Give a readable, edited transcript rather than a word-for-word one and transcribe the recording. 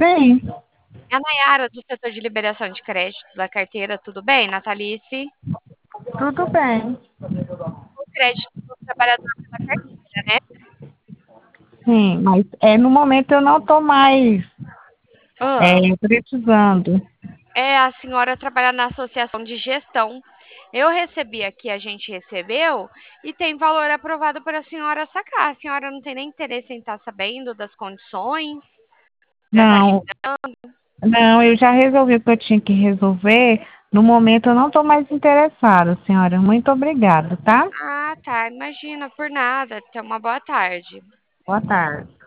Sim, É a Nayara, do setor de liberação de crédito da carteira, tudo bem, Natalice? tudo bem. O crédito do trabalhador pela carteira, né? Sim, mas no momento eu não estou mais Ah, precisando. a senhora trabalha na associação de gestão. Eu recebi aqui, a gente recebeu, e tem valor aprovado para a senhora sacar. A senhora não tem nem interesse em estar sabendo das condições, para estar Não, não, eu já resolvi o que eu tinha que resolver. No momento eu não estou mais interessada, senhora. Muito obrigada, tá? Ah, tá. Imagina, por nada. Tenha uma boa tarde. Boa tarde.